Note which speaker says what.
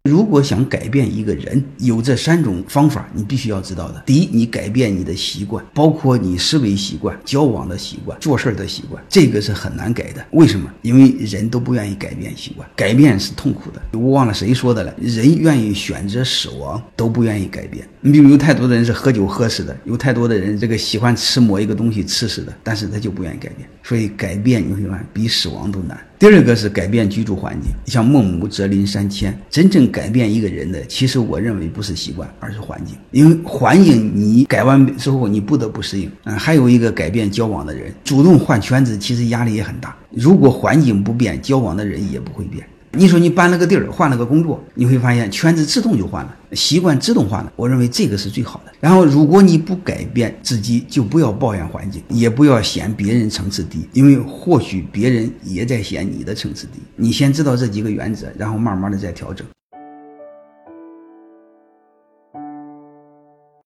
Speaker 1: 如果想改变一个人，有这3种方法你必须要知道的。第一，你改变你的习惯，包括你思维习惯、交往的习惯、做事的习惯，这个是很难改的。为什么？因为人都不愿意改变习惯，改变是痛苦的。我忘了谁说的了，人愿意选择死亡，都不愿意改变。你比如有太多的人是喝酒喝死的，有太多的人这个喜欢吃某一个东西吃死的，但是他就不愿意改变。所以改变你会发现比死亡都难。第二个是改变居住环境，像孟母择邻三迁，真正改变一个人的，其实我认为不是习惯，而是环境。因为环境你改完之后你不得不适应。还有一个改变交往的人，主动换圈子其实压力也很大。如果环境不变，交往的人也不会变。你说你搬了个地儿，换了个工作，你会发现圈子自动就换了，习惯自动换了。我认为这个是最好的。然后如果你不改变自己，就不要抱怨环境，也不要嫌别人层次低，因为或许别人也在嫌你的层次低。你先知道这几个原则，然后慢慢的再调整。